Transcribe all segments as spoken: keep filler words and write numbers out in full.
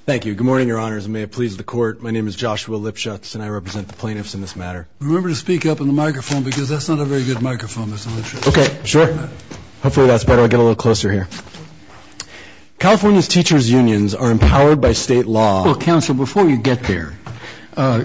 Thank you. Good morning, Your Honors, and may it please the Court. My name is Joshua Lipschutz, and I represent the plaintiffs in this matter. Remember to speak up in the microphone, because that's not a very good microphone, Mister Lipschutz. Okay, sure. Hopefully that's better. I'll get a little closer here. California's teachers' unions are empowered by state law. Well, counsel, before you get there, uh,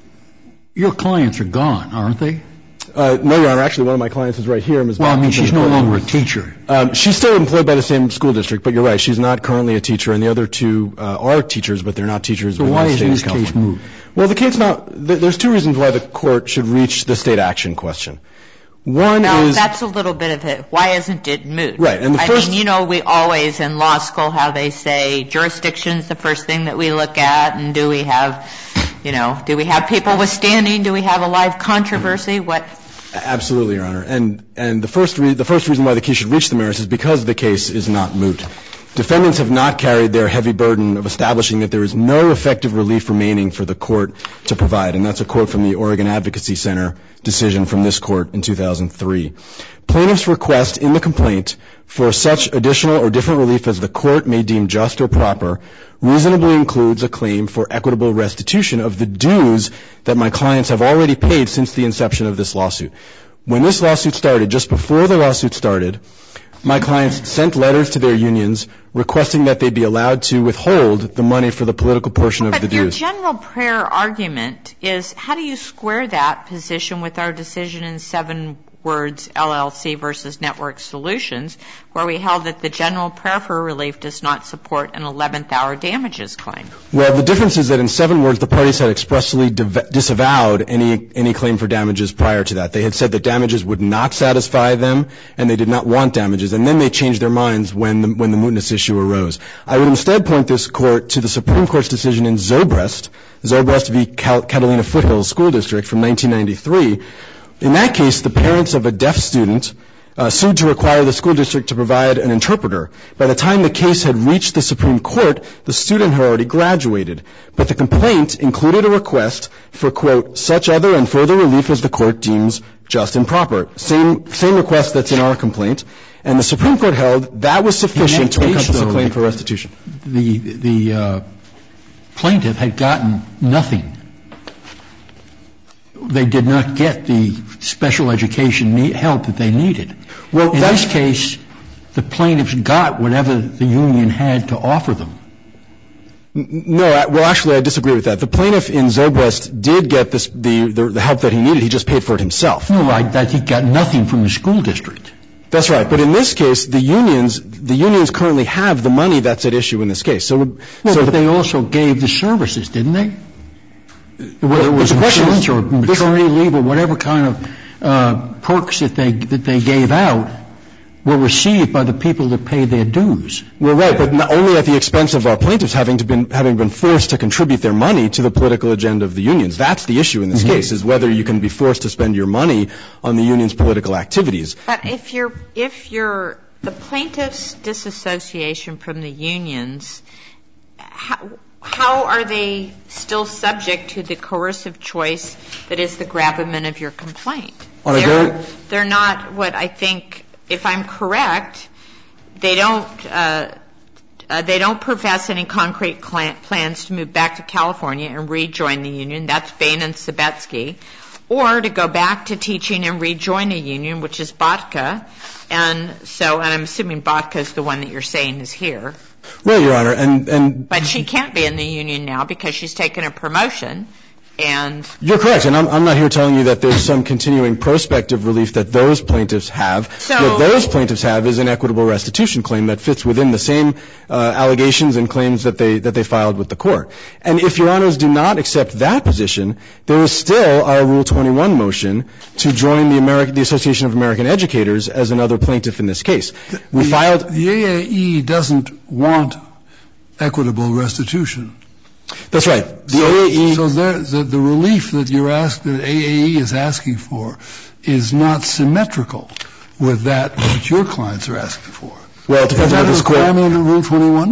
your clients are gone, aren't they? Uh, no, Your Honor. Actually, one of my clients is right here, Miz Well, I mean, she's no longer a teacher. Um, she's still employed by the same school district, but you're right. She's not currently a teacher, and the other two uh, are teachers, but they're not teachers. So why is this case moved? Well, the case not. Th- there's two reasons why the court should reach the state action question. One now, is that's a little bit of it. Why isn't it moot? Right, and the I first, mean, you know, we always in law school how they say jurisdiction's the first thing that we look at, and do we have, you know, do we have people withstanding? Do we have a live controversy? What? Absolutely, Your Honor. And and the first re- the first reason why the case should reach the merits is because the case is not moot. Defendants have not carried their heavy burden of establishing that there is no effective relief remaining for the court to provide, and that's a quote from the Oregon Advocacy Center decision from this court in two thousand three. Plaintiffs' request in the complaint for such additional or different relief as the court may deem just or proper reasonably includes a claim for equitable restitution of the dues that my clients have already paid since the inception of this lawsuit. When this lawsuit started, just before the lawsuit started, my clients sent letters to their unions requesting that they be allowed to withhold the money for the political portion of but the dues. But your general prayer argument is, how do you square that position with our decision in seven words L L C versus Network Solutions, where we held that the general prayer for relief does not support an eleventh hour damages claim? Well, the difference is that in seven words, the parties had expressly div- disavowed any any claim for damages prior to that. They had said that damages would not satisfy them, and they did not want damages, and then they changed their minds when the, when the mootness issue arose. I would instead point this court to the Supreme Court's decision in Zobrist, Zobrist v. Cal- Catalina Foothills School District from nineteen ninety-three. In that case, the parents of a deaf student uh, sued to require the school district to provide an interpreter. By the time the case had reached the Supreme Court, the student had already graduated. But the complaint included a request for, quote, such other and further relief as the court deems just and proper. Same, same request that's in our complaint. And the Supreme Court held that was sufficient to encompass a claim for restitution. The, the uh, plaintiff had gotten nothing. They did not get the special education need, help that they needed. Well, in this case, the plaintiffs got whatever the union had to offer them. No, well, actually, I disagree with that. The plaintiff in Zobrist did get this, the, the, the help that he needed. He just paid for it himself. No, I, that he got nothing from the school district. That's right. But in this case, the unions, the unions currently have the money that's at issue in this case. So, well, so but the, they also gave the services, didn't they? Whether it was the question insurance is, or maternity leave or whatever kind of uh, perks that they that they gave out were received by the people that pay their dues. Well, right, but not only at the expense of our plaintiffs having to been having been forced to contribute their money to the political agenda of the unions. That's the issue in this mm-hmm. case, is whether you can be forced to spend your money on the union's political activities. But if you're if you're the plaintiffs' disassociation from the unions, how, how are they still subject to the coercive choice that is the gravamen of your complaint? They're, they're not what I think, if I'm correct, they don't uh, uh, they don't profess any concrete cl- plans to move back to California and rejoin the union. That's Bain and Sabetsky. Or to go back to teaching and rejoin a union, which is Botka. And so, and I'm assuming Botka is the one that you're saying is here. Well, Your Honor, and, and but she can't be in the union now because she's taken a promotion. And you're correct, and I'm, I'm not here telling you that there's some continuing prospective relief that those plaintiffs have. So, what those plaintiffs have is an equitable restitution claim that fits within the same uh, allegations and claims that they that they filed with the court. And if Your Honors do not accept that position, there is still our Rule twenty-one motion to join the American, the Association of American Educators as another plaintiff in this case. We the, filed. The A A E doesn't want equitable restitution. That's right. The so, A A E. So there, the, the relief that you're asked, that A A E is asking for, is not symmetrical with that which your clients are asking for. Well, it depends on this court. Is that a requirement under Rule twenty-one?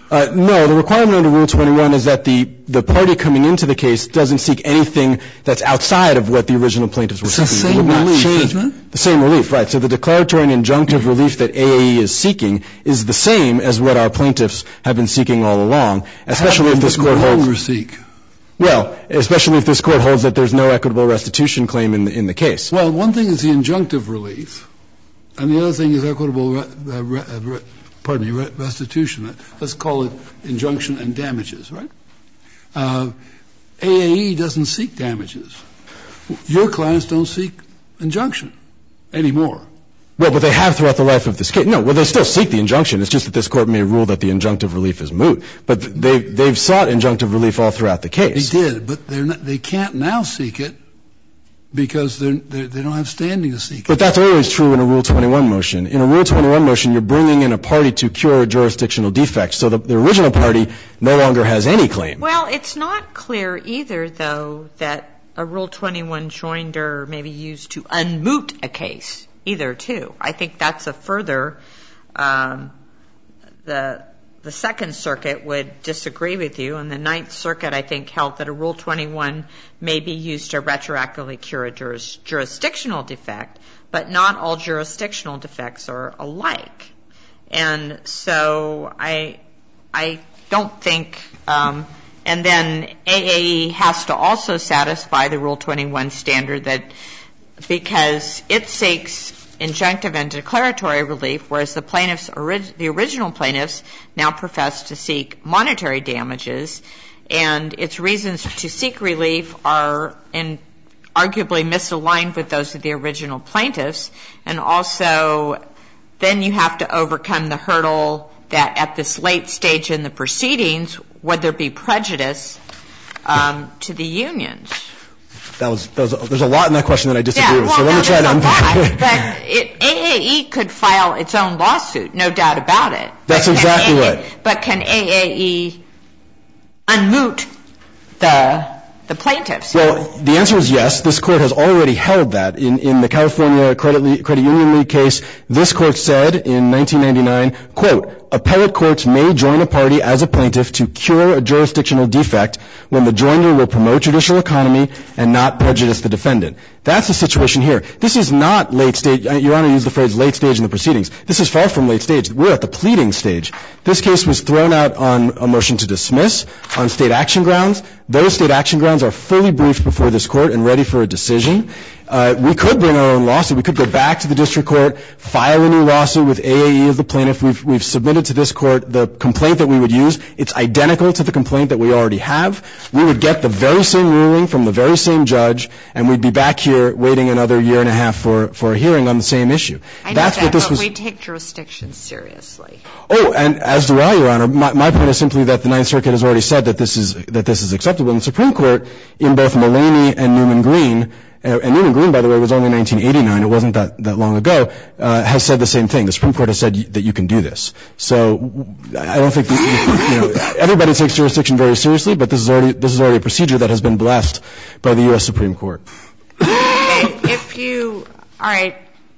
Uh, no, the requirement under Rule twenty-one is that the, the party coming into the case doesn't seek anything that's outside of what the original plaintiffs were it's seeking. The same relief, change, isn't it? The same relief, right. So the declaratory and injunctive relief that A A E is seeking is the same as what our plaintiffs have been seeking all along, especially if this court holds... Seek. Well, especially if this court holds that there's no equitable restitution claim in the, in the case. Well, one thing is the injunctive relief, and the other thing is equitable re- uh, re- uh, re- pardon me, restitution. Let's call it injunction and damages, right? Uh, A A E doesn't seek damages. Your clients don't seek injunction anymore. Well, but they have throughout the life of this case. No, well, they still seek the injunction. It's just that this court may rule that the injunctive relief is moot. But they, they've sought injunctive relief all throughout the case. They did, but they're not, they can't now seek it because they're, they're, they don't have standing to seek it. But that's always true in a Rule twenty-one motion. In a Rule twenty-one motion, you're bringing in a party to cure a jurisdictional defect. So the, the original party no longer has any claim. Well, it's not clear either, though, that a Rule twenty-one joinder may be used to unmoot a case either, too. I think that's a further um, the the Second Circuit would disagree with you, and the Ninth Circuit, I think, held that a Rule twenty-one may be used to retroactively cure a juris, jurisdictional defect, but not all jurisdictional defects are alike. And so I I don't think, um, and then A A E has to also satisfy the Rule twenty-one standard that because it seeks injunctive and declaratory relief, whereas the plaintiffs, the original plaintiffs, now profess to seek monetary damages, and its reasons to seek relief are in arguably misaligned with those of the original plaintiffs, and also then you have to overcome the hurdle that at this late stage in the proceedings, would there be prejudice um, to the unions? That was, that was, there's a lot in that question that I disagree yeah, with, well, so let no, me try to unpack it. But it, A A E could file its own lawsuit, no doubt about it. That's exactly right. But can A A E unmoot the the plaintiffs? Well, the answer is yes. This court has already held that. In, in the California Credit, Le- Credit Union League case, this court said in nineteen ninety-nine, quote, appellate courts may join a party as a plaintiff to cure a jurisdictional defect when the joinder will promote judicial economy and not prejudice the defendant. That's the situation here. This is not late stage. Your Honor used the phrase late stage in the proceedings. This is far from late stage. We're at the pleading stage. This case was thrown out on a motion to dismiss on state action grounds. Those state action grounds are fully briefed before this court and ready for a decision. Uh, we could bring our own lawsuit. We could go back to the district court, file a new lawsuit with A A E as the plaintiff. We've, we've submitted to this court the complaint that we would use. It's identical to the complaint that we already have. We would get the very same ruling from the very same judge, and we'd be back here waiting another year and a half for, for a hearing on the same issue. I know That's that, what this but was. we take jurisdiction seriously. Oh, and as do I, Your Honor. My, my point is simply that the Ninth Circuit has already said that this is that this is acceptable. And the Supreme Court, in both Mullaney and Newman Green, uh, and Newman Green, by the way, was only nineteen eighty-nine. It wasn't that, that long ago. Uh, has said the same thing. The Supreme Court has said y- that you can do this. So I don't think that, you know, everybody takes jurisdiction very seriously, but this is already this is already a procedure that has been blessed by the U S Supreme Court. Okay, if you, all right.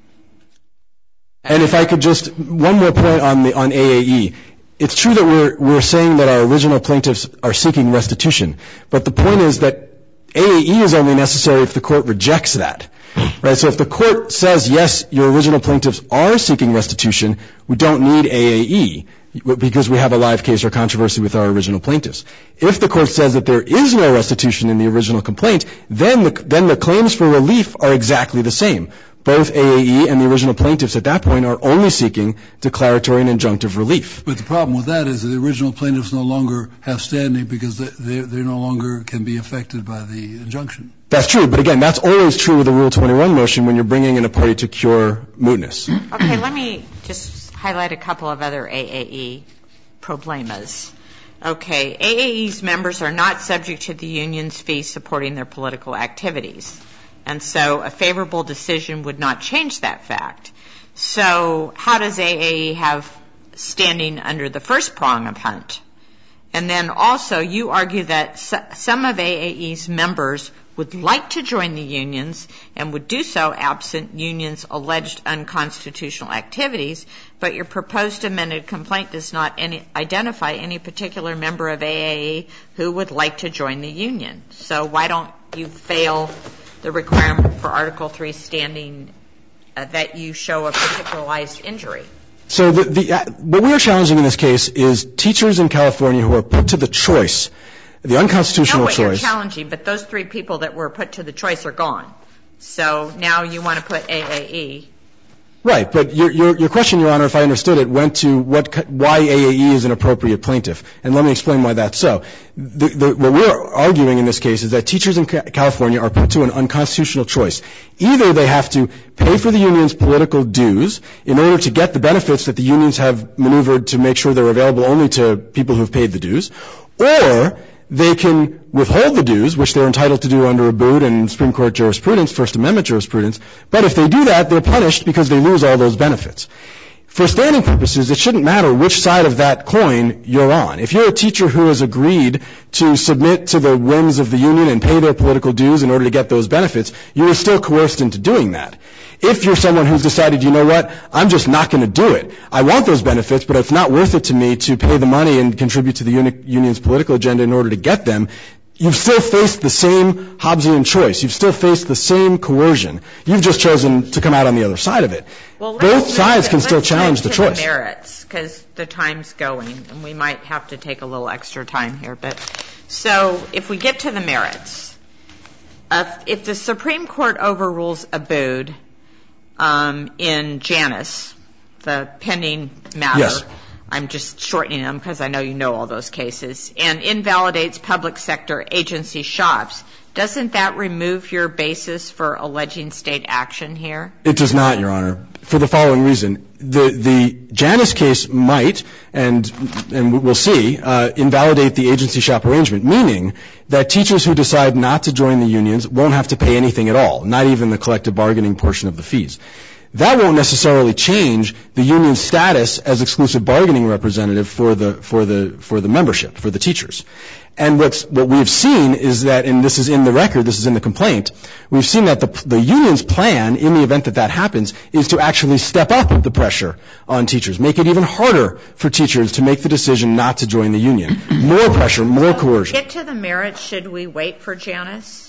And if I could just, one more point on the on A A E. It's true that we're we're saying that our original plaintiffs are seeking restitution, but the point is that A A E is only necessary if the court rejects that. Right? So if the court says, yes, your original plaintiffs are seeking restitution, we don't need A A E because we have a live case or controversy with our original plaintiffs. If the court says that there is no restitution in the original complaint, then the, then the claims for relief are exactly the same. Both A A E and the original plaintiffs at that point are only seeking declaratory and injunctive relief. But the problem with that is that the original plaintiffs no longer have standing because they, they no longer can be affected by the injunction. That's true, but again, that's always true with a Rule twenty-one motion when you're bringing in a party to cure mootness. Okay, let me just highlight a couple of other A A E problemas. Okay, A A E's members are not subject to the union's fees supporting their political activities. And so a favorable decision would not change that fact. So how does A A E have standing under the first prong of Hunt? And then also you argue that some of A A E's members would like to join the unions and would do so absent unions' alleged unconstitutional activities, but your proposed amended complaint does not any, identify any particular member of A A E who would like to join the union. So why don't you fail the requirement for Article three standing uh, that you show a particularized injury? So the, the, uh, what we are challenging in this case is teachers in California who are put to the choice, the unconstitutional choice. No, what choice. you're challenging, but those three people that were put to the choice are gone. So now you want to put A A E. Right, but your, your, your question, Your Honor, if I understood it, went to what, why A A E is an appropriate plaintiff. And let me explain why that's so. The, the, what we're arguing in this case is that teachers in California are put to an unconstitutional choice. Either they have to pay for the union's political dues in order to get the benefits that the unions have maneuvered to make sure they're available only to people who've paid the dues, or they can withhold the dues, which they're entitled to do under Abood and Supreme Court jurisprudence, First Amendment jurisprudence. But if they do that, they're punished because they lose all those benefits. For standing purposes, it shouldn't matter which side of that coin you're on. If you're a teacher who has agreed to submit to the whims of the union and pay their political dues in order to get those benefits, you are still coerced into doing that. If you're someone who's decided, you know what, I'm just not going to do it. I want those benefits, but it's not worth it to me to pay the money and contribute to the uni- union's political agenda in order to get them, you've still faced the same Hobbesian choice. You've still faced the same coercion. You've just chosen to come out on the other side of it. Well, both sides can still challenge the choice. The merits, because the time's going, and we might have to take a little extra time here. But so if we get to the merits, uh, if the Supreme Court overrules Abood um, in Janus, the pending matter, yes. I'm just shortening them because I know you know all those cases, and invalidates public sector agency shops, doesn't that remove your basis for alleging state action here? It does not, Your Honor, for the following reason. The, the Janus case might, and, and we'll see, uh, invalidate the agency shop arrangement, meaning that teachers who decide not to join the unions won't have to pay anything at all, not even the collective bargaining portion of the fees. That won't necessarily change the union's status as exclusive bargaining representative for the for the for the membership, for the teachers. And what's what we've seen is that, and this is in the record, this is in the complaint, we've seen that the the union's plan, in the event that that happens, is to actually step up the pressure on teachers, make it even harder for teachers to make the decision not to join the union. More pressure, more coercion. Get to the merits. Should we wait for Janus?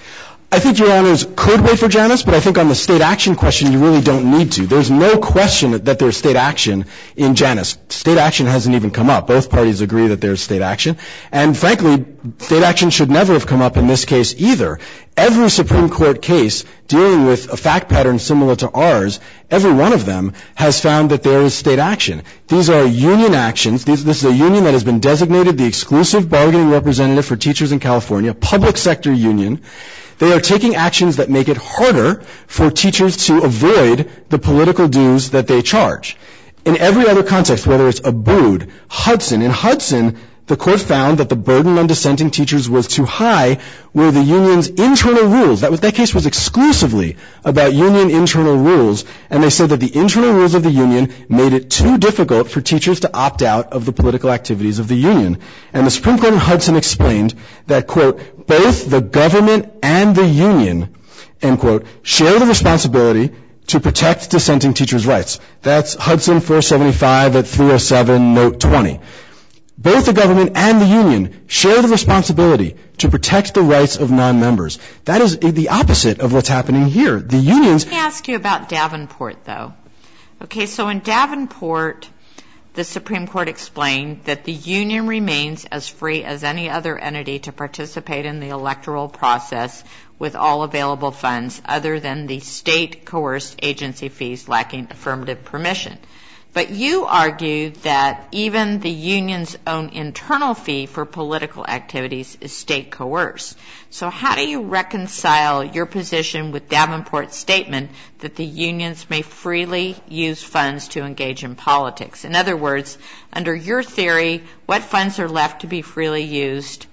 I think Your Honors could wait for Janus, but I think on the state action question, you really don't need to. There's no question that there's state action in Janus. State action hasn't even come up. Both parties agree that there's state action. And frankly, state action should never have come up in this case either. Every Supreme Court case dealing with a fact pattern similar to ours, every one of them has found that there is state action. These are union actions. These, this is a union that has been designated the exclusive bargaining representative for teachers in California, public sector union. They are taking actions that make it harder for teachers to avoid the political dues that they charge. In every other context, whether it's Abood, Hudson, in Hudson, the court found that the burden on dissenting teachers was too high where the union's internal rules, that, was, that case was exclusively about union internal rules, and they said that the internal rules of the union made it too difficult for teachers to opt out of the political activities of the union. And the Supreme Court in Hudson explained that, quote, both the government and the union, end quote, share the responsibility to protect dissenting teachers' rights. That's Hudson four seventy-five at three oh seven, note twenty. Both the government and the union share the responsibility to protect the rights of non-members. That is the opposite of what's happening here. The unions... Let me ask you about Davenport, though. Okay, so in Davenport, the Supreme Court explained that the union remains as free as any other entity to participate in the electoral process with all available funds other than the state-coerced agency fees lacking affirmative permission. But you argued that even the union's own internal fee for political activities is state coerced. So how do you reconcile your position with Davenport's statement that the unions may freely use funds to engage in politics? In other words, under your theory, what funds are left to be freely used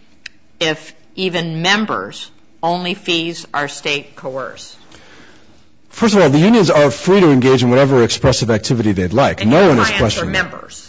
if even members' only fees are state coerced? First of all, the unions are free to engage in whatever expressive activity they'd like. And no your one is clients questioning are that. members.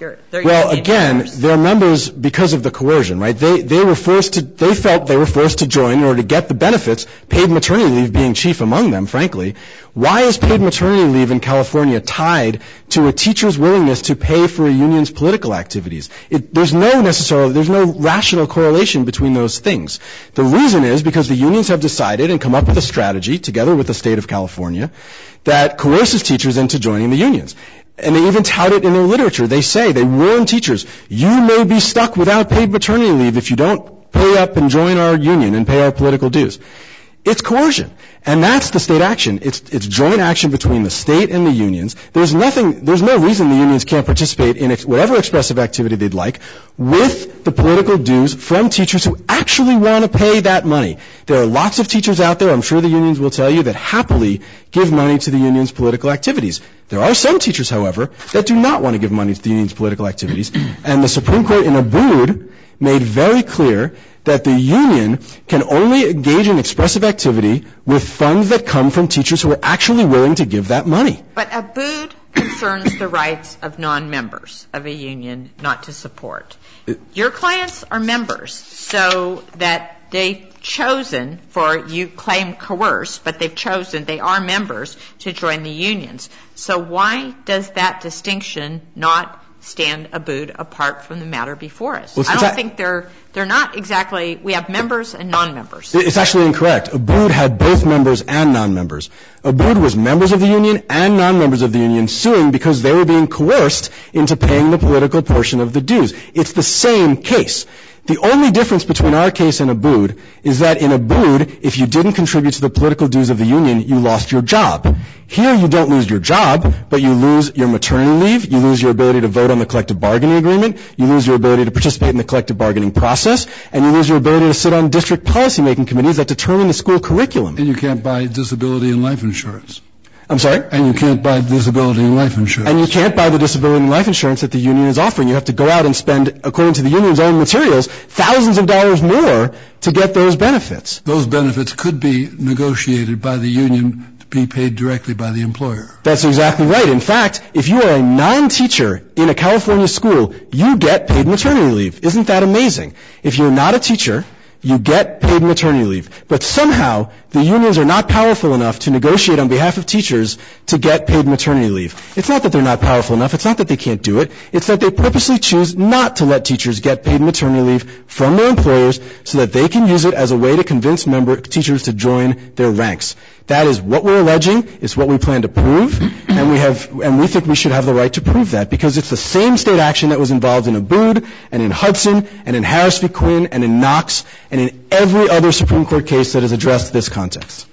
Your, they're well, union again, members. they're members because of the coercion, right? They they were forced to. They felt they were forced to join in order to get the benefits. Paid maternity leave being chief among them, frankly. Why is paid maternity leave in California tied to a teacher's willingness to pay for a union's political activities? It, there's no necessarily, there's no rational correlation between those things. The reason is because the unions have decided and come up with a strategy, together with the state of California, that coerces teachers into joining the unions. And they even tout it in their literature. They say, they warn teachers, you may be stuck without paid maternity leave if you don't pay up and join our union and pay our political dues. It's coercion. And that's the state action. It's, it's joint action between the state and the unions. There's nothing, there's no reason the unions can't participate in ex- whatever expressive activity they'd like with the political dues from teachers who actually want to pay that money. There are lots of teachers out there, I'm sure the unions will tell you, that happily give money to the union's political activities. There are some teachers, however, that do not want to give money to the union's political activities. And the Supreme Court in Abood made very clear that the union can only engage in expressive activity with funds that come from teachers who are actually willing to give that money. But Abood concerns the rights of non-members of a union not to support. Your clients are members, so that they've chosen, for you claim coerce, but they've chosen, they are members to join the unions. So why does that distinction not stand Abood apart from the matter before us? Well, I don't think they're they're not exactly, we have members and non-members. It's actually incorrect. Abood had both members and non-members. Abood was members of the union and non-members of the union suing because they were being coerced into paying the political portion of the dues. It's the same case. The only difference between our case and Abood is that in Abood, if you didn't contribute to the political dues of the union, you lost your job. Here you don't lose your job, but you lose your maternity leave, you lose your ability to vote on the collective bargaining agreement, you lose your ability to participate in the collective bargaining process, and you lose your ability to sit on district policymaking committees that determine the school curriculum. And you can't buy disability and life insurance. I'm sorry? And you can't buy disability and life insurance. And you can't buy the disability and life insurance that the union is offering. You have to go out and spend, according to the union's own materials, thousands of dollars more to get those benefits. Those benefits could be negotiated by the union to be paid directly by the employer. That's exactly right. In fact, if you are a non-teacher in a California school, you get paid maternity leave. Isn't that amazing? If you're not a teacher, you get paid maternity leave. But somehow, the unions are not powerful enough to negotiate on behalf of teachers to get paid maternity leave. It's not that they're not powerful enough. It's not that they can't do it. It's that they purposely choose not to let teachers get paid maternity leave from their employers so that they can use it as a way to convince member teachers to join their ranks. That is what we're alleging. It's what we plan to prove, and we have, and we think we should have the right to prove that because it's the same state action that was involved in Abood and in Hudson and in Harris v. Quinn and in Knox and in every other Supreme Court case that has addressed this context.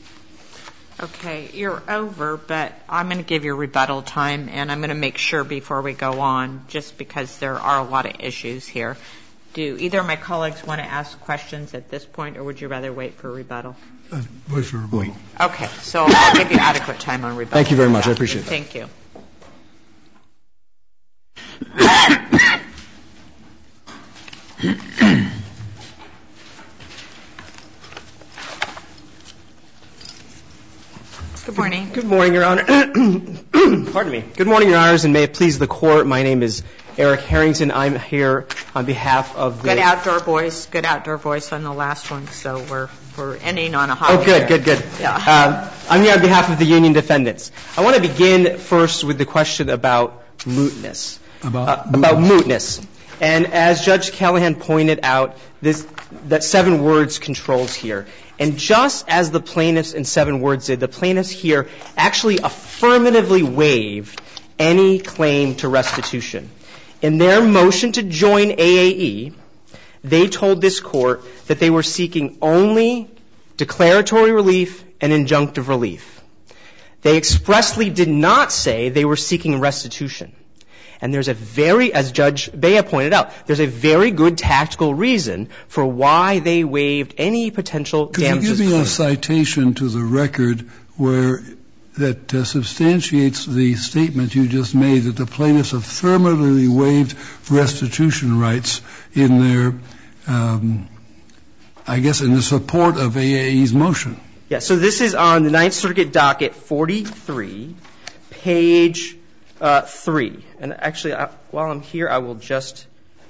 Okay, you're over, but I'm going to give you rebuttal time, and I'm going to make sure before we go on, just because there are a lot of issues here. Do either of my colleagues want to ask questions at this point, or would you rather wait for rebuttal? Uh, wait for rebuttal. Okay, so I'll give you adequate time on rebuttal. Thank you very much. I appreciate that. Thank you. Good morning. Good morning, Your Honor. Pardon me. Good morning, Your Honors, and may it please the Court. My name is Eric Harrington. I'm here on behalf of the... Good outdoor voice. Good outdoor voice on the last one, so we're we're ending on a high. Oh, good, good, good. Yeah. Um, I'm here on behalf of the union defendants. I want to begin first with the question about mootness. About uh, mootness. About mootness. And as Judge Callahan pointed out, this, that seven words controls here. And just as the plaintiffs in seven words did, the plaintiffs here actually affirmatively waived any claim to restitution. In their motion to join A A E, they told this Court that they were seeking only declaratory relief and injunctive relief. They expressly did not say they were seeking restitution. And there's a very, as Judge Bea pointed out, there's a very good tactical reason for why they waived any potential damages. Could you give me a citation to the record where that uh, substantiates the statement you just made that the plaintiffs affirmatively waived restitution rights in their, um, I guess, in the support of A A E's motion? Yeah, so this is on the Ninth Circuit docket forty-three, page uh, three. And actually, I, while I'm here, I will just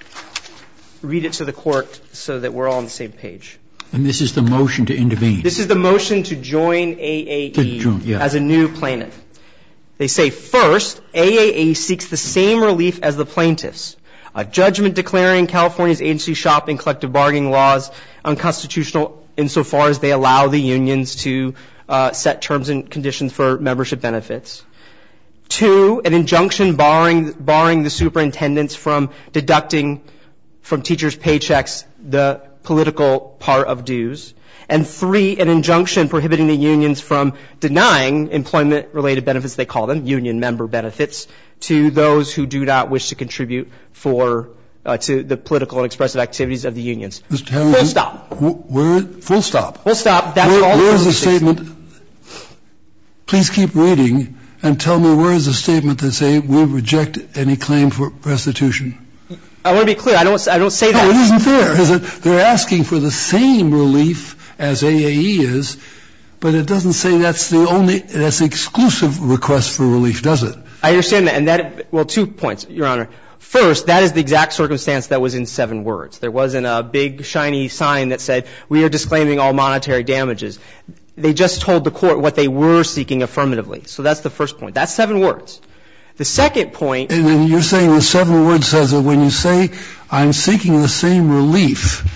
read it to the court so that we're all on the same page. And this is the motion to intervene. This is the motion to join A A E join, yeah. as a new plaintiff. They say, first, A A E seeks the same relief as the plaintiffs. A judgment declaring California's agency shopping collective bargaining laws unconstitutional insofar as they allow the unions to uh, set terms and conditions for membership benefits. Two, an injunction barring, barring the superintendents from deducting from teachers' paychecks the political part of dues. And three, an injunction prohibiting the unions from denying employment-related benefits, they call them, union member benefits, to those who do not wish to contribute for uh, to the political and expressive activities of the unions. Mister Harrington, full stop. Where, full stop. Full stop. That's where, all. Where is the statement? Please keep reading and tell me where is the statement that say we reject any claim for restitution. I want to be clear. I don't. I don't say that. No, it isn't fair. Is it? They're asking for the same relief as A A E is, but it doesn't say that's the only, that's the exclusive request for relief, does it? I understand that, and that, well, two points, Your Honor. First, that is the exact circumstance that was in seven words. There wasn't a big, shiny sign that said, we are disclaiming all monetary damages. They just told the court what they were seeking affirmatively. So that's the first point. That's seven words. The second point. And then you're saying the seven words says that when you say, I'm seeking the same relief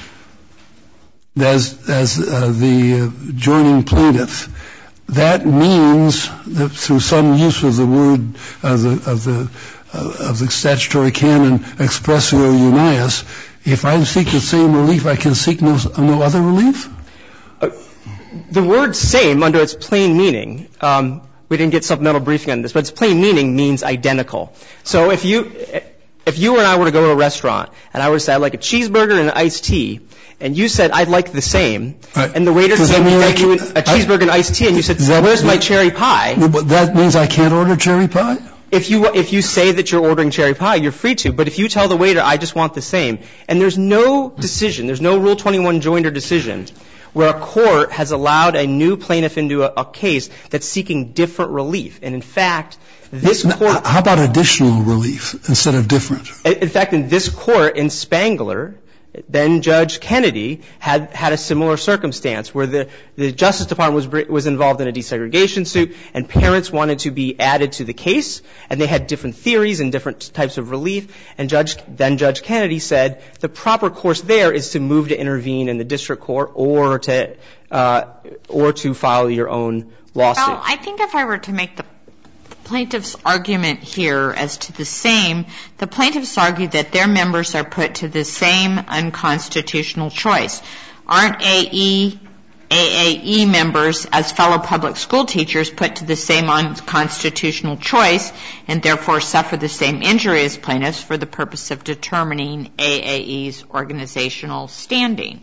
as, as uh, the uh, joining plaintiff, that means that through some use of the word of the, of the, uh, of the statutory canon expressio unias, if I seek the same relief, I can seek no, no other relief? Uh, the word same, under its plain meaning, um, we didn't get supplemental briefing on this, but its plain meaning means identical. So if you, if you and I were to go to a restaurant and I were to say I'd like a cheeseburger and an iced tea, and you said I'd like the same, right. And the waiter Does came that mean and you a cheeseburger I, and iced tea, and you said, where's my cherry pie? That means I can't order cherry pie? If you, if you say that you're ordering cherry pie, you're free to. But if you tell the waiter, I just want the same, and there's no decision, there's no Rule twenty-one joinder decision where a court has allowed a new plaintiff into a, a case that's seeking different relief. And in fact, this court... How about additional relief instead of different? In fact, in this court, in Spangler, then Judge Kennedy had, had a similar circumstance where the, the Justice Department was, was involved in a desegregation suit, and parents wanted to be added to the case, and they had different theories and different types of relief, and Judge, then Judge Kennedy said the proper course there is to move to intervene in the district court or to, uh, or to file your own lawsuit. Well, I think if I were to make the plaintiff's argument here as to the same, the plaintiffs argue that their members are put to the same unconstitutional choice. Aren't A E, A A E members as fellow public school teachers put to the same unconstitutional choice and therefore suffer the same injury as plaintiffs for the purpose of determining A A E's organizational standing?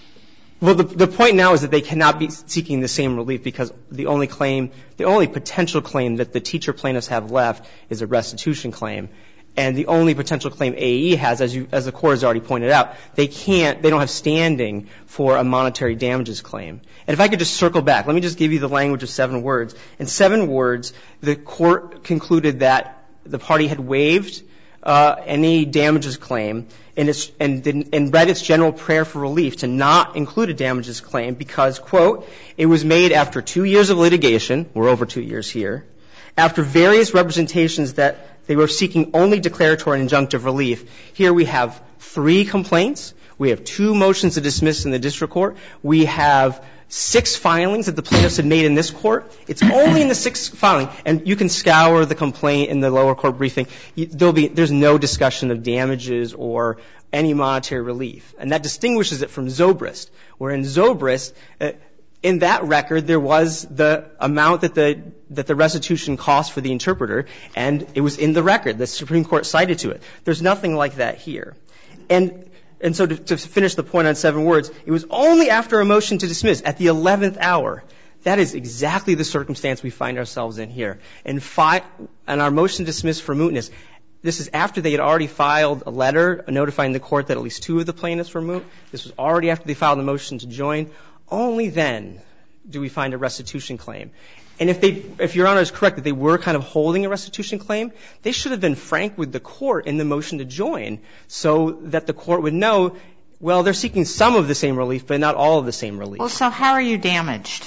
Well, the, the point now is that they cannot be seeking the same relief because the only claim, the only potential claim that the teacher plaintiffs have left is a restitution claim. And the only potential claim A A E has, as you, as the court has already pointed out, they can't, they don't have standing for a monetary damages claim. And if I could just circle back, let me just give you the language of seven words. In seven words, the court concluded that the party had waived uh, any damages claim and, it's, and, and read its general prayer for relief to not include a damages claim because, quote, it was made after two years of litigation, we're over two years here, after various representations that they were seeking only declaratory and injunctive relief. Here we have three complaints. We have two motions to dismiss in the district court. We have six filings that the plaintiffs had made in this court. It's only in the sixth filing, and you can scour the complaint in the lower court briefing. There'll be, there's no discussion of damages or any monetary relief. And that distinguishes it from Zobrist, where in Zobrist, uh, in that record, there was the amount that the, that the restitution cost for the interpreter, and it was in the record. The Supreme Court cited to it. There's nothing like that here. And And so to, to finish the point on seven words, it was only after a motion to dismiss at the eleventh hour. That is exactly the circumstance we find ourselves in here. And, fi- and our motion to dismiss for mootness, this is after they had already filed a letter notifying the court that at least two of the plaintiffs were moot. This was already after they filed the motion to join. Only then do we find a restitution claim. And if they, if Your Honor is correct that they were kind of holding a restitution claim, they should have been frank with the court in the motion to join so that the court would know, well, they're seeking some of the same relief, but not all of the same relief. Well, so how are you damaged?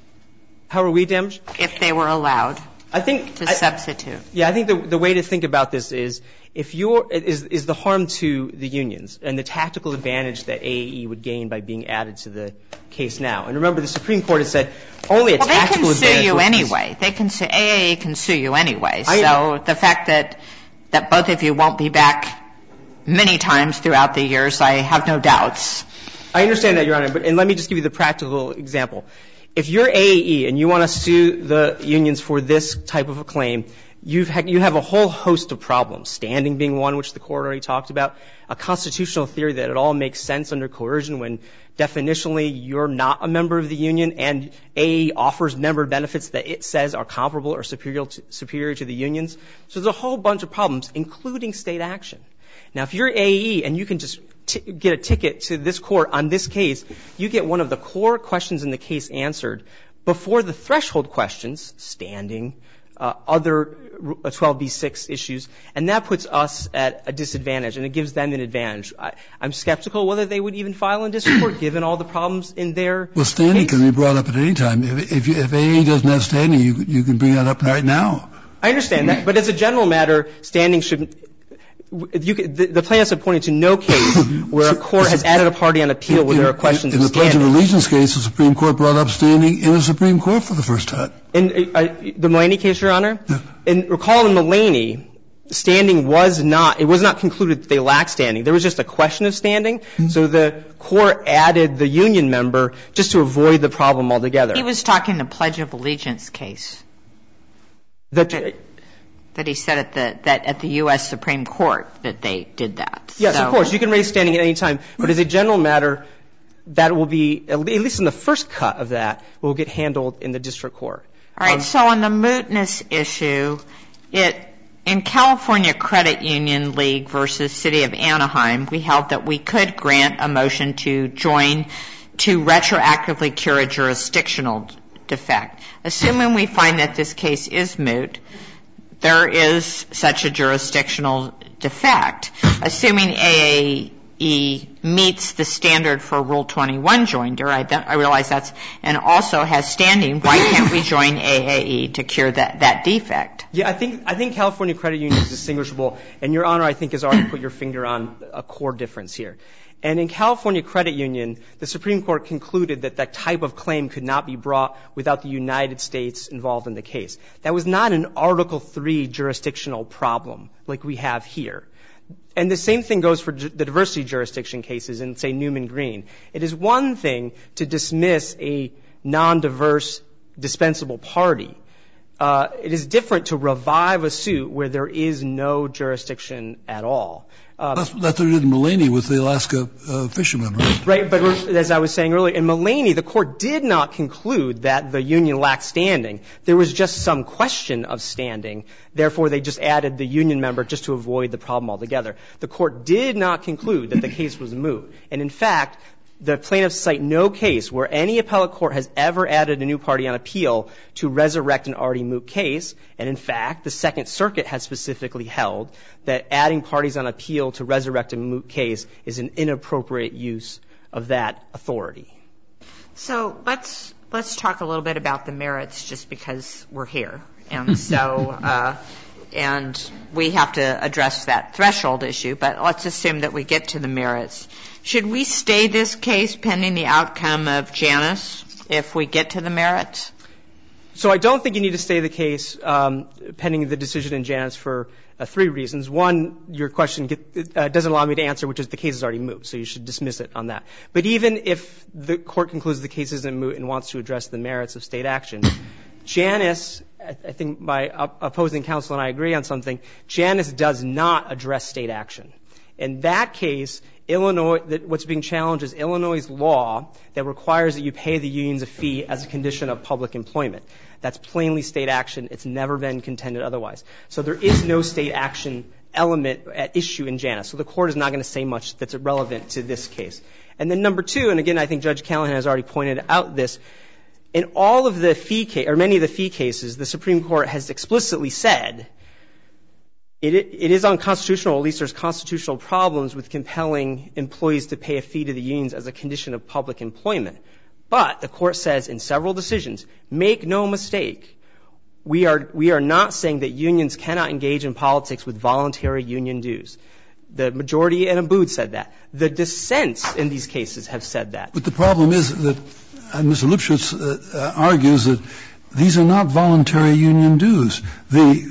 How are we damaged? If they were allowed I think, to I, substitute. Yeah, I think the, the way to think about this is if you're, is, is the harm to the unions and the tactical advantage that A A E would gain by being added to the case now. And remember, the Supreme Court has said only a well, tactical advantage. Well, they can sue you anyway. They can sue, A A E can sue you anyway. I, so the fact that, that both of you won't be back many times throughout the years, I have no doubts. I understand that, Your Honor, but and let me just give you the practical example. If you're A A E and you want to sue the unions for this type of a claim, you've ha- you have a whole host of problems, standing being one, which the court already talked about, a constitutional theory that it all makes sense under coercion when definitionally you're not a member of the union and A A E offers member benefits that it says are comparable or superior to, superior to the unions. So there's a whole bunch of problems, including state action. Now, if you're A A E and you can just t- get a ticket to this court on this case, you get one of the core questions in the case answered before the threshold questions, standing, uh, other twelve B six issues, and that puts us at a disadvantage, and it gives them an advantage. I, I'm skeptical whether they would even file in district court, given all the problems in their Well, standing case. can be brought up at any time. If, if, you, if A A E doesn't have standing, you, you can bring that up right now. I understand that, but as a general matter, standing should You could, the, the plaintiffs have pointed to no case where a court has added a party on appeal where there are questions in, in of standing. In the Pledge of Allegiance case, the Supreme Court brought up standing in the Supreme Court for the first time. In uh, the Mulaney case, Your Honor? Yeah. And recall in Mulaney, standing was not, it was not concluded that they lacked standing. There was just a question of standing. Mm-hmm. So the court added the union member just to avoid the problem altogether. He was talking the Pledge of Allegiance case. That, that, that he said at the, that at the U S Supreme Court that they did that. Yes, so. Of course. You can raise standing at any time. But as a general matter, that will be, at least in the first cut of that, will get handled in the district court. All right. Um, so on the mootness issue, it, in California Credit Union League versus City of Anaheim, we held that we could grant a motion to join to retroactively cure a jurisdictional defect. Assuming we find that this case is moot, there is such a jurisdictional defect. Assuming A A E meets the standard for Rule twenty-one joinder, I, th- I realize that's, and also has standing, why can't we join A A E to cure that, that defect? Yeah, I think, I think California Credit Union is distinguishable. And Your Honor, I think, has already put your finger on a core difference here. And in California Credit Union, the Supreme Court concluded that that type of claim could not be brought without the United States involved in the case. That was not an Article three jurisdictional problem like we have here. And the same thing goes for ju- the diversity jurisdiction cases in, say, Newman Green. It is one thing to dismiss a non-diverse, dispensable party. Uh, it is different to revive a suit where there is no jurisdiction at all. Um, that's, that's what we did in Mulaney with the Alaska uh, fishermen, right? Right, but as I was saying earlier, in Mulaney, the court did not conclude that the union lacked standing. There was just some question of standing. Therefore, they just added the union member just to avoid the problem altogether. The court did not conclude that the case was moot. And in fact, the plaintiffs cite no case where any appellate court has ever added a new party on appeal to resurrect an already moot case. And in fact, the Second Circuit has specifically held that adding parties on appeal to resurrect a moot case is an inappropriate use of that authority. So let's let's talk a little bit about the merits, just because we're here, and so uh, and we have to address that threshold issue. But let's assume that we get to the merits. Should we stay this case pending the outcome of Janus if we get to the merits? So I don't think you need to stay the case um, pending the decision in Janus for uh, three reasons. One, your question get, uh, doesn't allow me to answer, which is the case is already moot, so you should dismiss it on that. But even if the court concludes the case isn't moot and wants to address the merits of state action, Janus, I think my op- opposing counsel and I agree on something, Janus does not address state action. In that case, Illinois, what's being challenged is Illinois' law that requires that you pay the unions a fee as a condition of public employment. That's plainly state action. It's never been contended otherwise. So there is no state action element at issue in Janus. So the court is not going to say much that's relevant to this case. And then number two, and again, I think Judge Callahan has already pointed out this, In all of the fee case, or many of the fee cases, the Supreme Court has explicitly said it, it is unconstitutional, or at least there's constitutional problems with compelling employees to pay a fee to the unions as a condition of public employment. But the Court says in several decisions, make no mistake, we are, we are not saying that unions cannot engage in politics with voluntary union dues. The majority in Abood said that. The dissents in these cases have said that. But the problem is that uh, Mister Lipschitz uh, argues that these are not voluntary union dues. The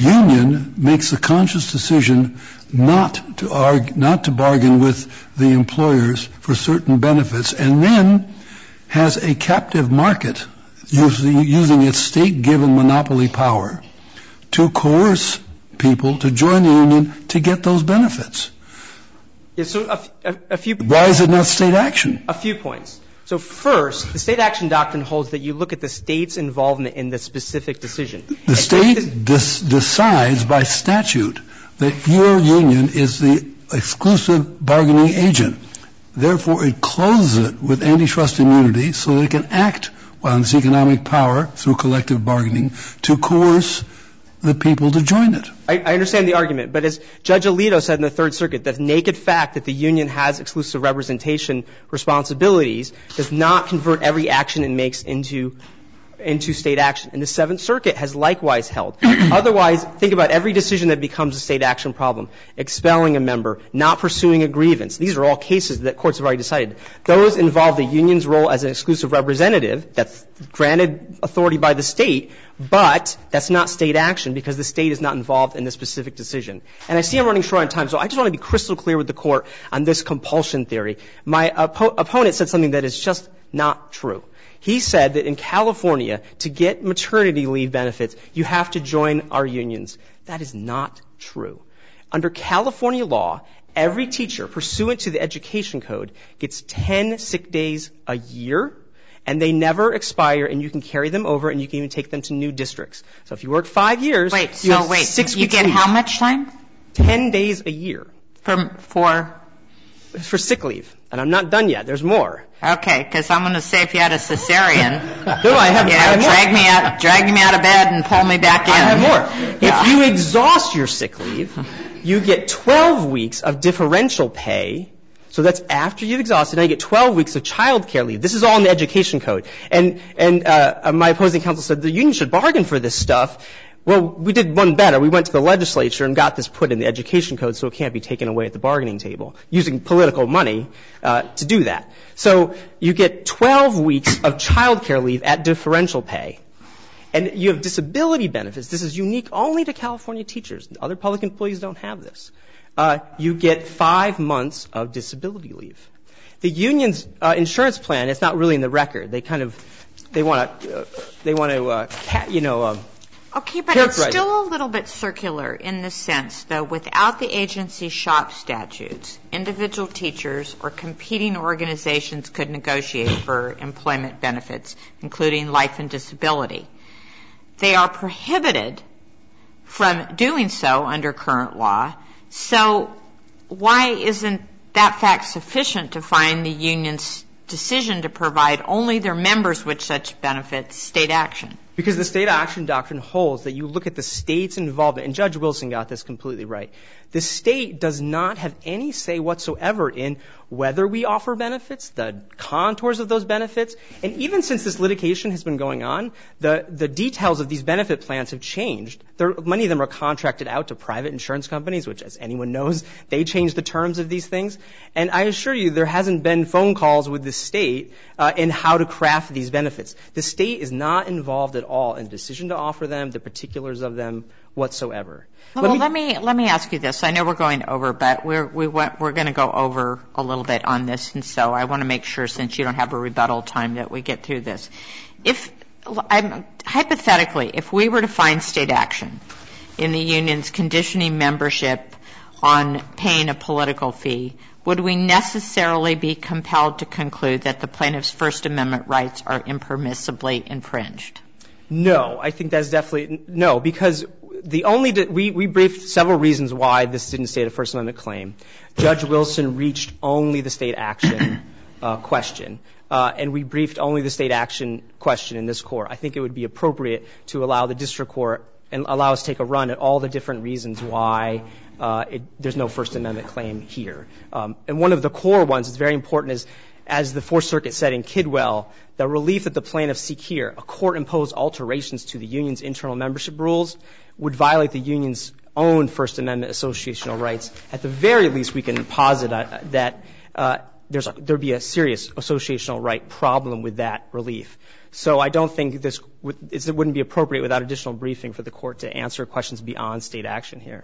union makes a conscious decision not to argue, not to bargain with the employers for certain benefits, and then has a captive market using, using its state-given monopoly power to coerce people to join the union to get those benefits. Yeah, so a, a, a few. Why is it not state action? A few points. So first, the state action doctrine holds that you look at the state's involvement in the specific decision. The and state this, dis- decides by statute that your union is the exclusive bargaining agent. Therefore, it clothes it with antitrust immunity so that it can act on its economic power through collective bargaining to coerce the people to join it. I, I understand the argument, but as Judge Alito said in the Third Circuit, the naked fact that the union has exclusive representation responsibilities does not convert every action it makes into into state action. And the Seventh Circuit has likewise held. Otherwise, think about every decision that becomes a state action problem. Expelling a member, not pursuing a grievance. These are all cases that courts have already decided. Those involve the union's role as an exclusive representative that's granted authority by the state, but that's not state action because the state is not involved in the specific decision. And I see I'm running short on time, so I just want to be crystal clear with the Court on this compulsion theory. My oppo- opponent said something that is just not true. He said that in California, to get maternity leave benefits, you have to join our unions. That is not true. Under California law, every teacher, pursuant to the education code, gets ten sick days a year, and they never expire, and you can carry them over, and you can even take them to new districts. So if you work five years, wait, you so have wait, six you weeks get leave. How much time? Ten days a year. For, for? For sick leave. And I'm not done yet. There's more. Okay, because I'm going to say if you had a cesarean, no, I have, you I know, have drag more. me out, drag me out of bed and pull me back in. I have more. Yeah. If you exhaust your sick leave, you get twelve weeks of differential pay. So that's after you've exhausted. Now you get twelve weeks of child care leave. This is all in the education code. And, and uh, my opposing counsel said the union should bargain for this stuff. Well, we did one better. We went to the legislature and got this put in the education code so it can't be taken away at the bargaining table, using political money uh, to do that. So you get twelve weeks of child care leave at differential pay. And you have disability benefits. This is unique only to California teachers. Other public employees don't have this. Uh, you get five months of disability leave. The union's uh, insurance plan, it's not really in the record. They kind of, they want to, uh, they want to, uh, ca- you know, uh, Okay, but it's still a little bit circular in the sense, though, without the agency shop statutes, individual teachers or competing organizations could negotiate for employment benefits, including life and disability. They are prohibited from doing so under current law. So why isn't that fact sufficient to find the union's decision to provide only their members with such benefits state action? Because the state action doctrine holds that you look at the state's involvement, and Judge Wilson got this completely right. The state does not have any say whatsoever in whether we offer benefits, the contours of those benefits, and even since this litigation has been going on, the, the details of these benefit plans have changed. There, many of them are contracted out to private insurance companies, which, as anyone knows, they change the terms of these things. And I assure you, there hasn't been phone calls with the state uh, in how to craft these benefits. The state is not involved at all in the decision to offer them, the particulars of them whatsoever. Well, let me, let me let me ask you this. I know we're going over, but we're we went, we're going to go over a little bit on this, and so I want to make sure, since you don't have a rebuttal time, that we get through this. If I'm hypothetically, if we were to find state action in the union's conditioning membership on paying a political fee, would we necessarily be compelled to conclude that the plaintiff's First Amendment rights are impermissibly infringed? No, I think that's definitely no, because the only we we briefed several reasons why this didn't state a First Amendment claim. Judge Wilson reached only the state action uh, question. Uh, and we briefed only the state action question in this court. I think it would be appropriate to allow the district court and allow us to take a run at all the different reasons why uh, it, there's no First Amendment claim here. Um, and one of the core ones that's very important is, as the Fourth Circuit said in Kidwell, the relief that the plaintiffs seek here, a court-imposed alterations to the union's internal membership rules, would violate the union's own First Amendment associational rights. At the very least, we can posit uh, that uh, there's a, there'd be a serious associational right problem with that relief. So I don't think this would, it wouldn't be appropriate without additional briefing for the court to answer questions beyond state action here.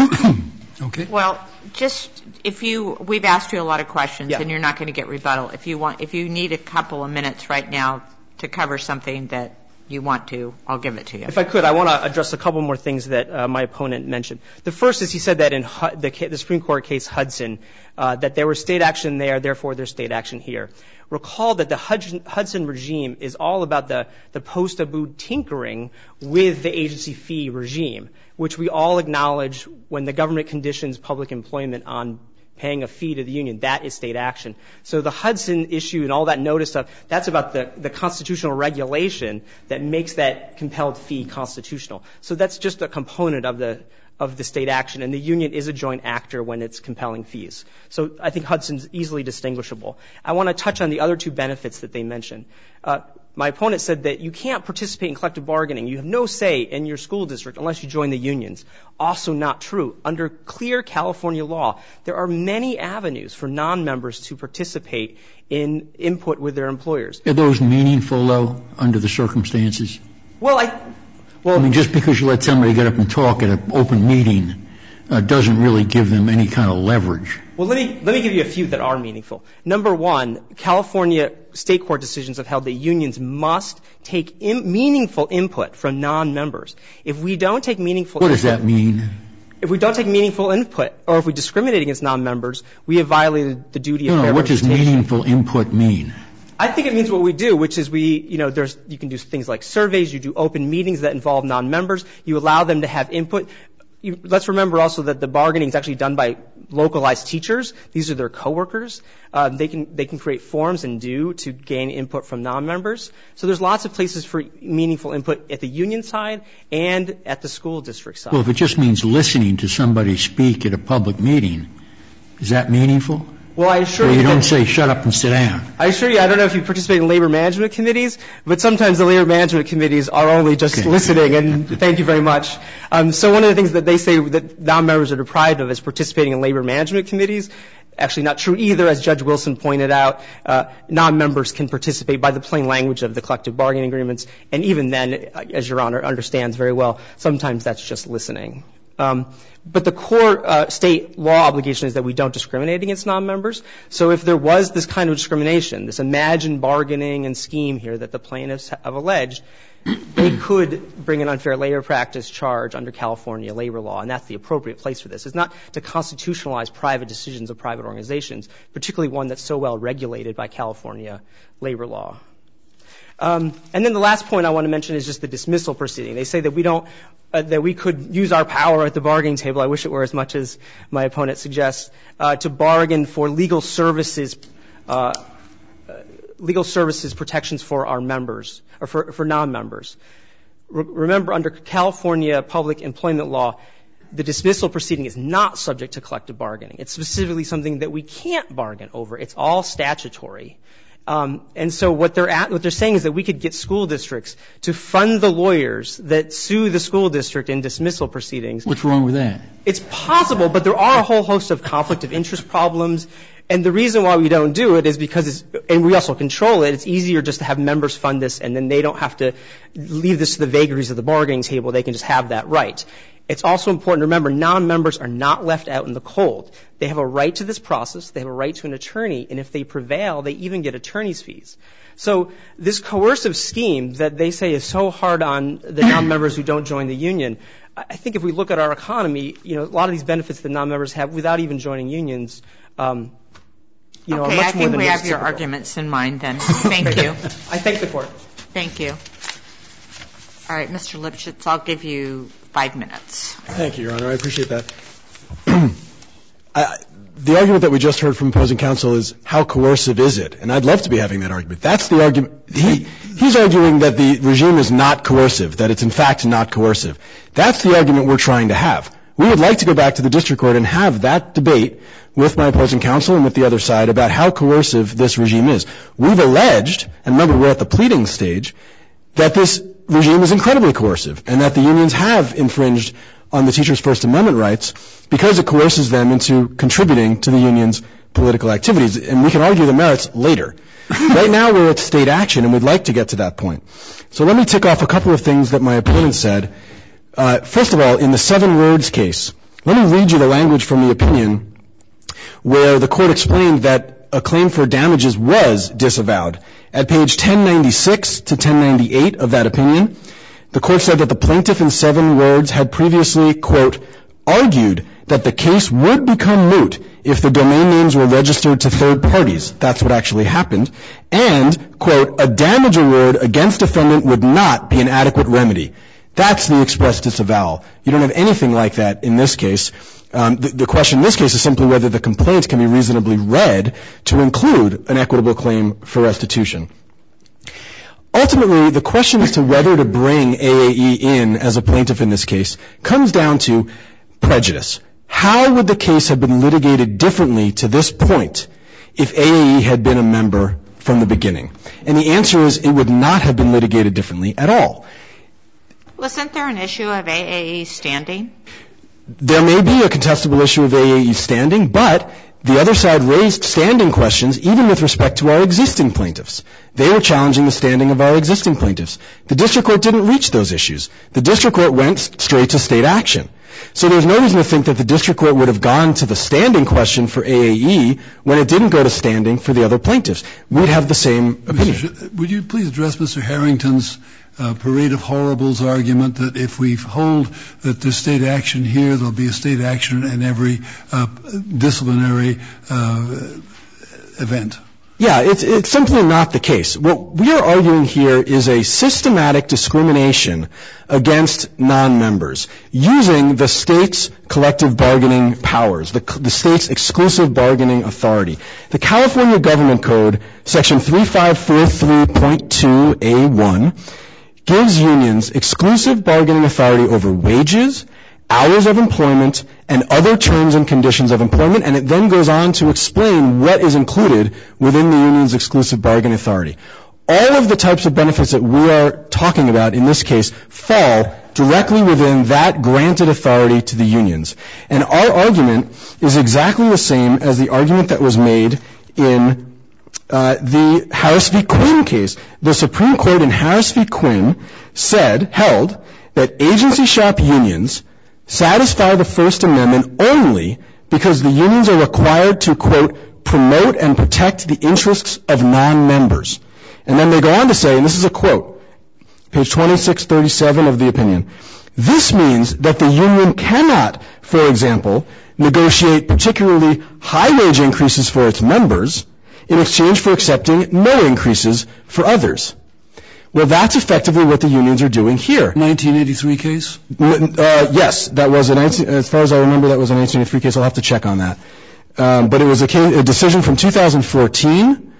Okay. Well, just if you, we've asked you a lot of questions, yeah. and you're not going to get rebuttal. If you want, if you need a couple of minutes right now to cover something that you want to, I'll give it to you. If I could, I want to address a couple more things that uh, my opponent mentioned. The first is he said that in H- the, the Supreme Court case Hudson, uh, that there was state action there, therefore there's state action here. Recall that the Hudson, Hudson regime is all about the, the post-Abood tinkering with the agency fee regime, which we all acknowledge when the government conditions public employment on paying a fee to the union. That is state action. So the Hudson issue and all that notice stuff, that's about the, the constitutional regulation that makes that compelled fee constitutional. So that's just a component of the of the state action, and the union is a joint actor when it's compelling fees. So I think Hudson's easily distinguishable. I want to touch on the other two benefits that they mentioned. Uh, my opponent said that you can't participate in collective bargaining. You have no say in your school district unless you join the unions. Also not true. Under clear California law, there are many avenues for non-members to participate in input with their employers. Are those meaningful, though, under the circumstances? Well, I... Well, I mean, just because you let somebody get up and talk at an open meeting uh, doesn't really give them any kind of leverage. Well, let me let me give you a few that are meaningful. Number one, California state court decisions have held that unions must take in, meaningful input from non-members. If we don't take meaningful what input... What does that mean? If we don't take meaningful input, or if we discriminate against non-members, we have violated the duty of no, fair no, what does meaningful input mean? I think it means what we do, which is we, you know, there's, you can do things like surveys, you do open meetings that involve non-members, you allow them to have input. You, let's remember also that the bargaining is actually done by localized teachers. These are their coworkers. Uh, they can, they can create forms and do to gain input from non-members. So there's lots of places for meaningful input at the union side and at the school district side. Well, if it just means listening to somebody speak at a public meeting, is that meaningful? Well, I assure well, you, you don't that, say shut up and sit down. I assure you, I don't know if you participate in labor management committees, but sometimes the labor management committees are only just okay. listening, and thank you very much. Um, so one of the things that they say that non-members are deprived of is participating in labor management committees. Actually not true either, as Judge Wilson pointed out. Uh, non-members can participate by the plain language of the collective bargaining agreements, and even then, as Your Honor understands very well, sometimes that's just listening. Um, but the core uh, state law obligation is that we don't discriminate against non-members. So if there was this kind of discrimination, this imagined bargaining and scheme here that the plaintiffs have alleged, they could bring an unfair labor practice charge under California labor law, and that's the appropriate place for this. It's not to constitutionalize private decisions of private organizations, particularly one that's so well regulated by California labor law. Um, and then the last point I want to mention is just the dismissal proceeding. They say that we don't, uh, that we could use our power at the bargaining table. I wish it were as much as my opponent suggests, uh, to bargain for legal services, uh, uh, legal services protections for our members or for, for non-members. Re- remember, under California public employment law, the dismissal proceeding is not subject to collective bargaining. It's specifically something that we can't bargain over. It's all statutory. Um, and so what they're at, what they're saying is that we could get school districts to fund the lawyers that sue the school district in dismissal proceedings. What's wrong with that? It's possible, but there are a whole host of conflict of interest problems. And the reason why we don't do it is because it's, and we also control it, it's easier just to have members fund this and then they don't have to leave this to the vagaries of the bargaining table. They can just have that right. It's also important to remember non-members are not left out in the cold. They have a right to this process. They have a right to an attorney. And if they prevail, they even get attorney's fees. So this coercive scheme that they say is so hard on the non-members who don't join the union, I think if we look at our economy, you know, a lot of these benefits that non-members have without even joining unions, um, you know, okay, are much I think more than we have your typical. arguments in mind then. Thank you. I thank the Court. Thank you. All right, Mister Lipschitz, I'll give you five minutes. Thank you, Your Honor. I appreciate that. I, the argument that we just heard from opposing counsel is how coercive is it? And I'd love to be having that argument. That's the argument. He, he's arguing that the regime is not coercive, that it's in fact not coercive. That's the argument we're trying to have. We would like to go back to the district court and have that debate with my opposing counsel and with the other side about how coercive this regime is. We've alleged, and remember we're at the pleading stage, that this regime is incredibly coercive and that the unions have infringed on the teachers' First Amendment rights because it coerces them into contributing to the union's political activities. And we can argue the merits later. Right now we're at state action, and we'd like to get to that point. So let me tick off a couple of things that my opponent said. Uh, first of all, in the Seven Words case, let me read you the language from the opinion where the court explained that a claim for damages was disavowed. At page ten ninety-six to ten ninety-eight of that opinion, the court said that the plaintiff in Seven Words had previously, quote, argued that the case would become moot if the domain names were registered to third parties. That's what actually happened. And, quote, a damage award against defendant would not be an adequate remedy. That's the express disavowal. You don't have anything like that in this case. Um, the, the question in this case is simply whether the complaint can be reasonably read to include an equitable claim for restitution. Ultimately, the question as to whether to bring A A E in as a plaintiff in this case comes down to prejudice. How would the case have been litigated differently to this point if A A E had been a member from the beginning? And the answer is it would not have been litigated differently at all. Wasn't there an issue of A A E standing? There may be a contestable issue of A A E standing, but the other side raised standing questions even with respect to our existing plaintiffs. They were challenging the standing of our existing plaintiffs. The district court didn't reach those issues. The district court went straight to state action. So there's no reason to think that the district court would have gone to the standing question for A A E when it didn't go to standing for the other plaintiffs. We'd have the same opinion. Mister Would you please address Mister Harrington's uh, parade of horribles argument that if we hold that there's state action here, there'll be a state action in every uh, disciplinary uh, event? Yeah, it's, it's simply not the case. What we are arguing here is a systematic discrimination against non-members using the state's collective bargaining powers, the, the state's exclusive bargaining authority. The California Government Code, Section thirty-five forty-three point two A one, gives unions exclusive bargaining authority over wages, hours of employment, and other terms and conditions of employment, and it then goes on to explain what is included within the union's exclusive bargaining authority. All of the types of benefits that we are talking about in this case fall directly within that granted authority to the unions. And our argument is exactly the same as the argument that was made in uh, the Harris v. Quinn case. The Supreme Court in Harris v. Quinn said, held, that agency shop unions satisfy the First Amendment only because the unions are required to, quote, promote and protect the interests of non-members. And then they go on to say, and this is a quote, page twenty-six thirty-seven of the opinion, this means that the union cannot, for example, negotiate particularly high wage increases for its members in exchange for accepting no increases for others. Well, that's effectively what the unions are doing here. nineteen eighty-three case? Uh, yes, that was a nineteen, as far as I remember, that was a nineteen eighty-three case. I'll have to check on that. Um, but it was a, case, a decision from two thousand fourteen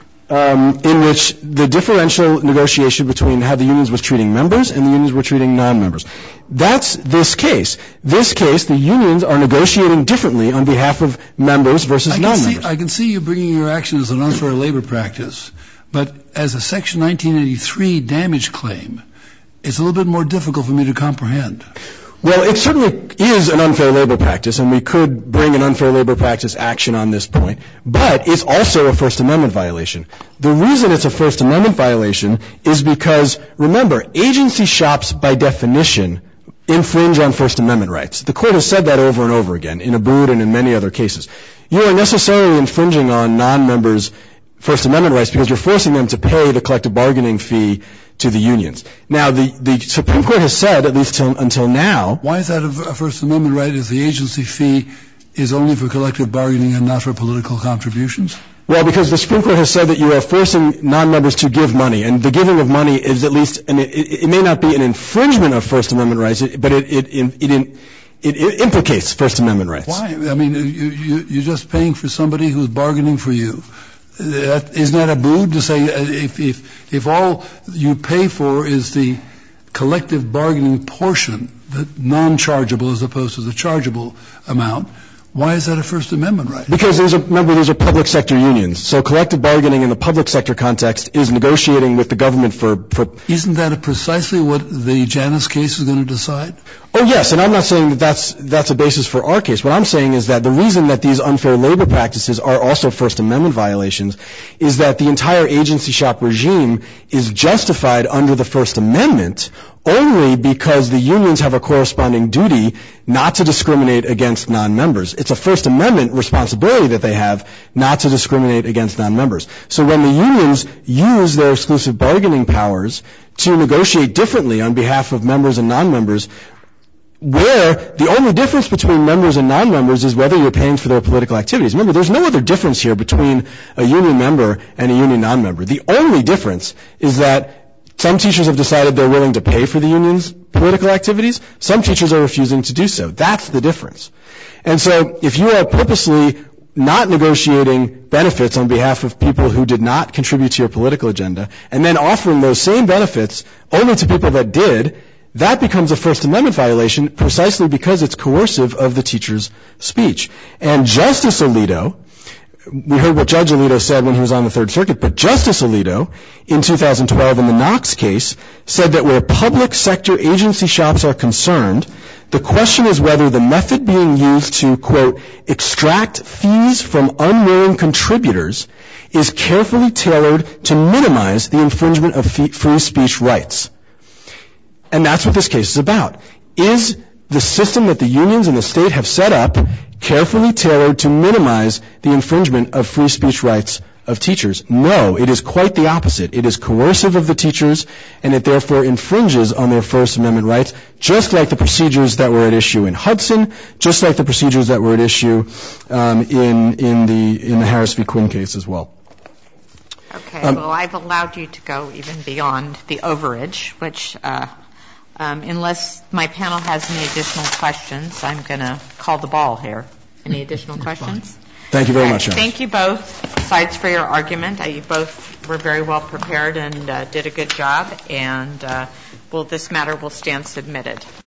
um, in which the differential negotiation between how the unions was treating members and the unions were treating non-members. That's this case. This case, the unions are negotiating differently on behalf of members versus I can non-members. See, I can see you bringing your action as an unfair labor practice. But as a Section nineteen eighty-three damage claim, it's a little bit more difficult for me to comprehend. Well, it certainly is an unfair labor practice, and we could bring an unfair labor practice action on this point, but it's also a First Amendment violation. The reason it's a First Amendment violation is because, remember, agency shops by definition infringe on First Amendment rights. The Court has said that over and over again, in Abood and in many other cases. You are necessarily infringing on non-members' First Amendment rights because you're forcing them to pay the collective bargaining fee to the unions. Now, the, the Supreme Court has said, at least till, until now... Why is that a, a First Amendment right if the agency fee is only for collective bargaining and not for political contributions? Well, because the Supreme Court has said that you are forcing non-members to give money, and the giving of money is at least, and it, it, it may not be an infringement of First Amendment rights, but it, it, it, it it, it implicates First Amendment rights. Why? I mean, you, you, you're just paying for somebody who's bargaining for you. That, isn't that a boob to say if, if, if all you pay for is the collective bargaining portion, the non-chargeable as opposed to the chargeable amount, why is that a First Amendment right? Because there's a, remember, those are public sector unions. So collective bargaining in the public sector context is negotiating with the government for, for Isn't that precisely what the Janus case is going to decide? Oh, yes, and I'm not saying that that's, that's a basis for our case. What I'm saying is that the reason that these unfair labor practices are also First Amendment violations is that the entire agency shop regime is justified under the First Amendment only because the unions have a corresponding duty not to discriminate against non-members. It's a First Amendment responsibility that they have not to discriminate against non-members. So when the unions use their exclusive bargaining powers to negotiate differently on behalf of members and non-members, where the only difference between members and non-members is whether you're paying for their political activities. Remember, there's no other difference here between a union member and a union non-member. The only difference is that some teachers have decided they're willing to pay for the union's political activities. Some teachers are refusing to do so. That's the difference. And so if you are purposely not negotiating benefits on behalf of people who did not contribute to your political agenda and then offering those same benefits only to people that did, that becomes a First Amendment violation precisely because it's coercive of the teacher's speech. And Justice Alito, we heard what Judge Alito said when he was on the Third Circuit, but Justice Alito in two thousand twelve in the Knox case said that where public sector agency shops are concerned, the question is whether the method being used to, quote, extract fees from unwilling contributors is carefully tailored to minimize the infringement of free speech rights. And that's what this case is about. Is the system that the unions and the state have set up carefully tailored to minimize the infringement of free speech rights of teachers? No, it is quite the opposite. It is coercive of the teachers, and it therefore infringes on their First Amendment rights, just like the procedures that were at issue in Hudson, just like the procedures that were at issue um, in in the in the Harris v. Quinn case as well. Okay. Um, well, I've allowed you to go even beyond the overage, which. Uh, Um, unless my panel has any additional questions, I'm going to call the ball here. Any additional questions? Thank you very right. much, Your Honor. Thank you both sides for your argument. Uh, you both were very well prepared and uh, did a good job. And uh, well, this matter will stand submitted.